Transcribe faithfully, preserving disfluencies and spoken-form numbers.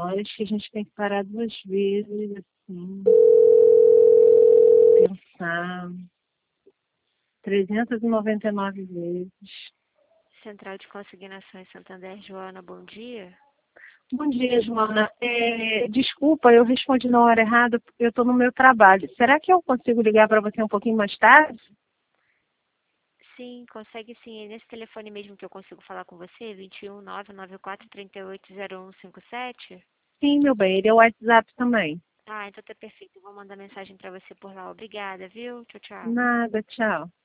horas que a gente tem que parar duas vezes, assim, pensar. trezentas e noventa e nove vezes. Central de Consignações Santander, Joana, bom dia. Bom dia, Joana. É, desculpa, eu respondi na hora errada porque eu estou no meu trabalho. Será que eu consigo ligar para você um pouquinho mais tarde? Sim, consegue sim. É nesse telefone mesmo que eu consigo falar com você, vinte e um, nove nove quatro, três oito zero um cinco sete? Sim, meu bem, ele é o WhatsApp também. Ah, então tá perfeito. Eu vou mandar mensagem para você por lá. Obrigada, viu? Tchau, tchau. Nada, tchau.